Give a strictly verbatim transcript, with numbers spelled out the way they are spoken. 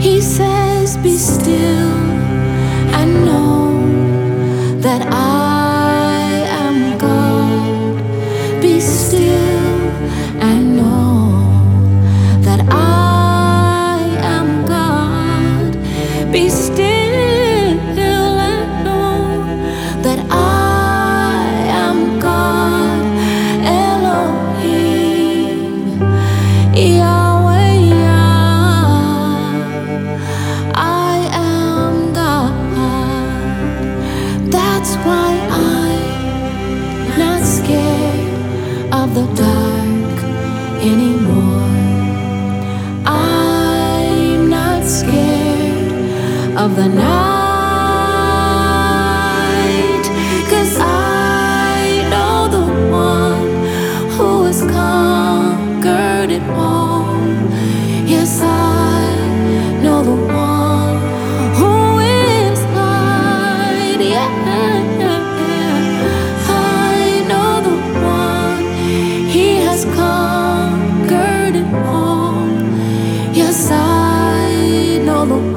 He says, be still and know that I am God. Be still and know that I am God. Be still and know that I am God. Elohim, Yahweh, Yah. I am God. That's why I'm not scared of the dark anymore. I'm not scared of the night, 'cause I know the one who has conquered it all. Yes, I know the one who is light. Yeah, I know the one. He has conquered it all. Yes, I know the